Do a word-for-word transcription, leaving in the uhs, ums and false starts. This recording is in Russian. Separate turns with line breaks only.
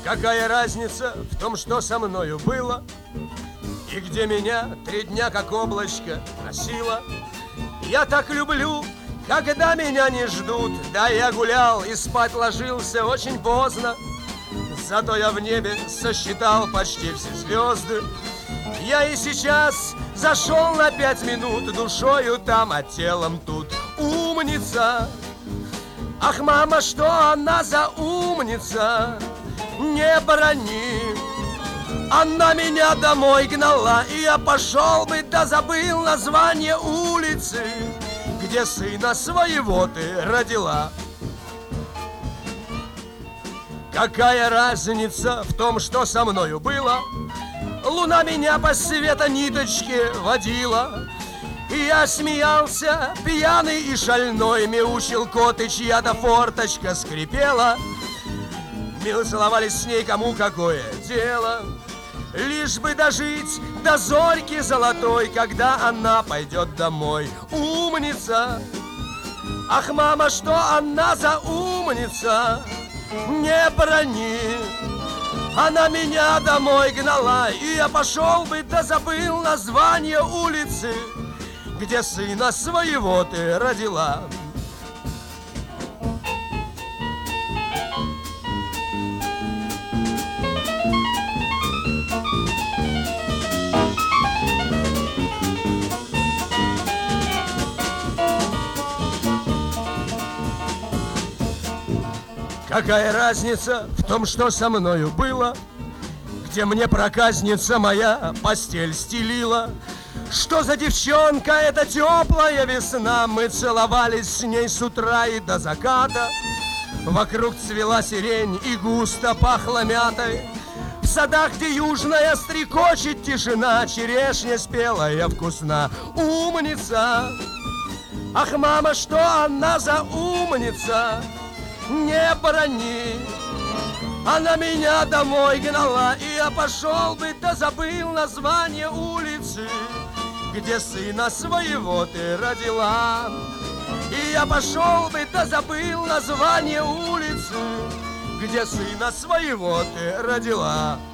Какая разница в том, что со мною было, и где меня три дня как облачко носило. Я так люблю, когда меня не ждут. Да, я гулял и спать ложился очень поздно, зато я в небе сосчитал почти все звезды. Я и сейчас зашел на пять минут, душою там, а телом тут. Умница! Ах, мама, что она за умница! Не брони! Она меня домой гнала, и я пошел бы, да забыл название улицы, где сына своего ты родила. Какая разница в том, что со мною было? Луна меня по света ниточке водила, и я смеялся, пьяный и шальной, мяучил кот, и чья-то форточка скрипела. Мы целовались с ней, кому какое дело, лишь бы дожить до зорьки золотой, когда она пойдет домой. Умница! Ах, мама, что она за умница! Не брони! Она меня домой гнала, и я пошел бы, да забыл название улицы, где сына своего ты родила. Какая разница в том, что со мною было, где мне проказница моя постель стелила? Что за девчонка, эта теплая весна? Мы целовались с ней с утра и до заката. Вокруг цвела сирень и густо пахло мятой. В садах, где южная стрекочет тишина, черешня спелая вкусна. Умница! Ах, мама, что она за умница! Не брони! Она меня домой гнала, и я пошел бы, да забыл название улицы, где сына своего ты родила. И я пошел бы, да забыл название улицы, где сына своего ты родила.